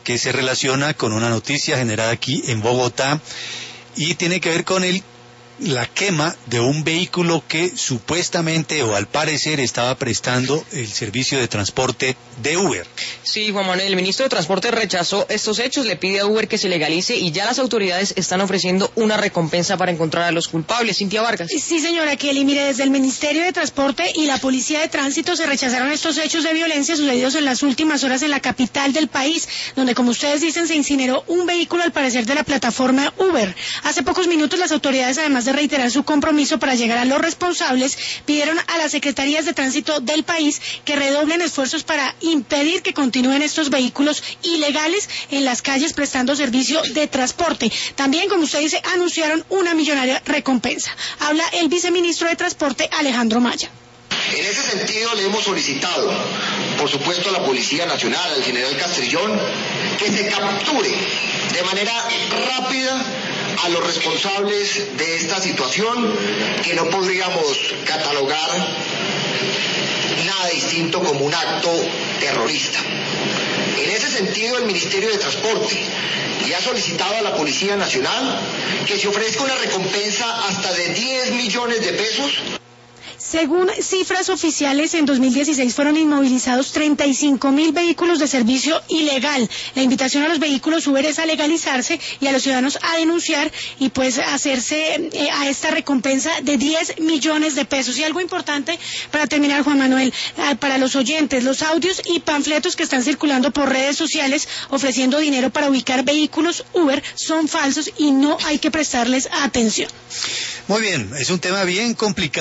que se relaciona con una noticia generada aquí en Bogotá y tiene que ver con la quema de un vehículo que supuestamente o al parecer estaba prestando el servicio de transporte de Uber. Sí, Juan Manuel, el ministro de Transporte rechazó estos hechos, le pide a Uber que se legalice y ya las autoridades están ofreciendo una recompensa para encontrar a los culpables. Cintia Vargas. Sí, señora Kelly, mire, desde el Ministerio de Transporte y la Policía de Tránsito se rechazaron estos hechos de violencia sucedidos en las últimas horas en la capital del país, donde, como ustedes dicen, se incineró un vehículo al parecer de la plataforma Uber. Hace pocos minutos las autoridades, además de reiterar su compromiso para llegar a los responsables, pidieron a las secretarías de tránsito del país que redoblen esfuerzos para impedir que continúen estos vehículos ilegales en las calles prestando servicio de transporte. También, como usted dice, anunciaron una millonaria recompensa. Habla el viceministro de Transporte, Alejandro Maya. En ese sentido le hemos solicitado, por supuesto, a la Policía Nacional, al general Castrillón, que se capture de manera rápida a los responsables de esta situación, que no podríamos catalogar nada distinto como un acto terrorista. En ese sentido, el Ministerio de Transporte le ha solicitado a la Policía Nacional que se ofrezca una recompensa hasta de 10 millones de pesos. Según cifras oficiales, en 2016 fueron inmovilizados 35.000 vehículos de servicio ilegal. La invitación a los vehículos Uber es a legalizarse y a los ciudadanos a denunciar y pues hacerse a esta recompensa de 10 millones de pesos. Y algo importante para terminar, Juan Manuel, para los oyentes, los audios y panfletos que están circulando por redes sociales ofreciendo dinero para ubicar vehículos Uber son falsos y no hay que prestarles atención. Muy bien, es un tema bien complicado.